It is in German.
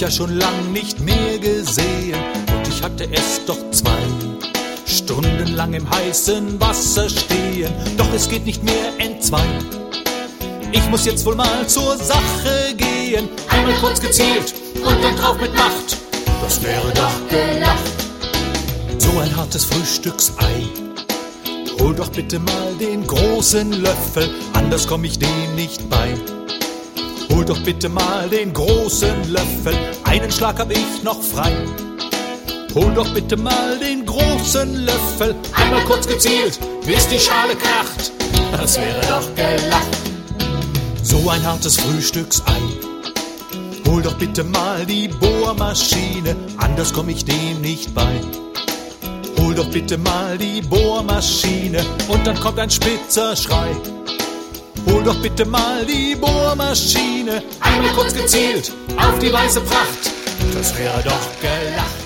ja schon lang nicht mehr gesehen und ich hatte es doch 2 Stunden lang im heißen Wasser stehen, doch es geht nicht mehr entzwei. Ich muss jetzt wohl mal zur Sache gehen, einmal kurz gezielt und dann drauf mit Macht. Das wäre doch gelacht. So ein hartes Frühstücksei, hol doch bitte mal den großen Löffel, anders komm ich dem nicht bei. Hol doch bitte mal den großen Löffel, einen Schlag hab ich noch frei. Hol doch bitte mal den großen Löffel, einmal kurz gezielt, bis die Schale kracht. Das wäre doch gelacht. So ein hartes Frühstücksei, hol doch bitte mal die Bohrmaschine, anders komm ich dem nicht bei. Hol doch bitte mal die Bohrmaschine und dann kommt ein spitzer Schrei. Hol doch bitte mal die Bohrmaschine, einmal kurz gezielt auf die weiße Pracht. Das wäre doch gelacht.